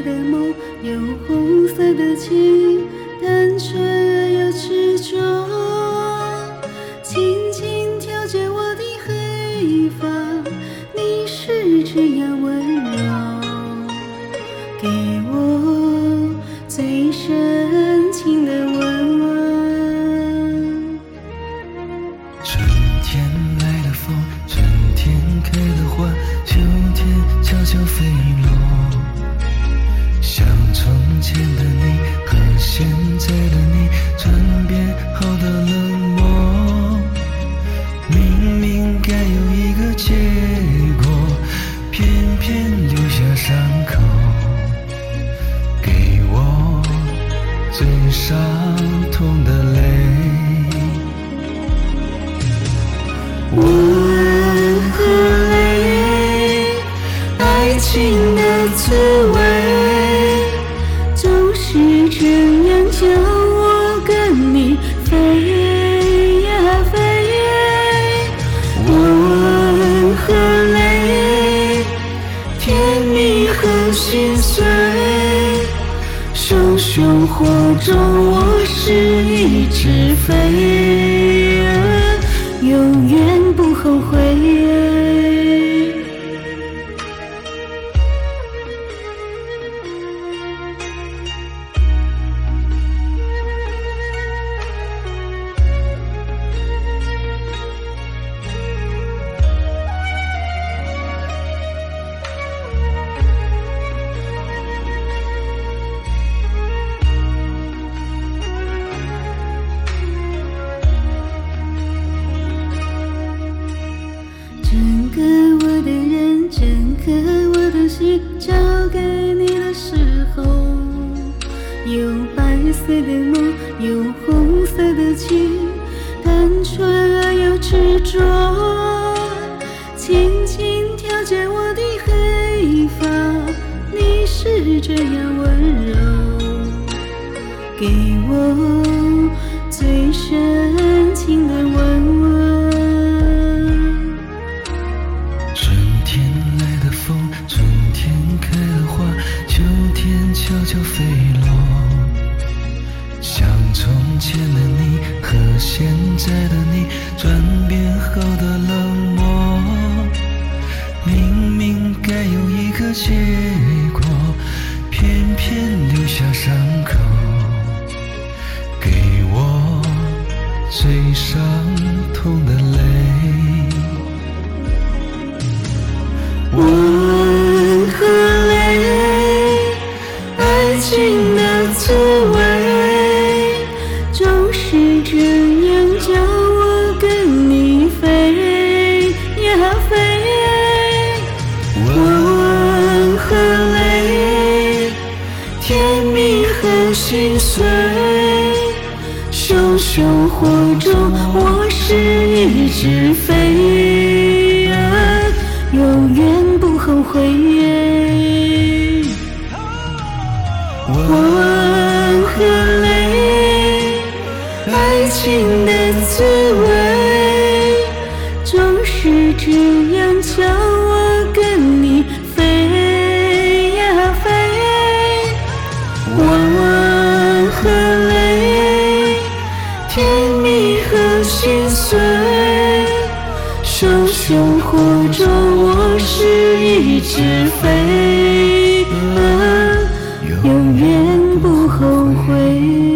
的梦，有红色的情，单纯而又执着，轻轻挑着我的黑发，你是这样温柔，给我最深情的吻吻。 春天来了风，春天开了花，秋天悄悄飞落。像从前的你和现在的你，转变后的冷漠。明明该有一个结果，偏偏留下伤口，给我最伤痛的泪。 吻和泪，爱情的滋味，总是这样叫我跟你飞呀飞。吻和泪，甜蜜和心碎，熊熊火中我是一只飞，永远不后悔。整个我的人，整个我的心，交给你的时候，有白色的梦，有红色的情，单纯而又执着，轻轻挑着我的黑发，你是这样温柔，给我最深情的吻吻。 春天来的风，春天开了花，秋天悄悄飞落。像从前的你和现在的你，转变后的冷漠。明明该有一个结果，偏偏留下伤口，给我最伤痛的泪。 吻和泪，爱情的滋味，总是这样叫我跟你飞呀飞。吻和泪，甜蜜和心碎，熊熊火中我是一只飞，永远不后悔。吻和泪，爱情的滋味，总是这样叫我跟你飞呀飞。吻和泪，甜蜜和心碎，熊熊火中我是一只飞，永远不后悔。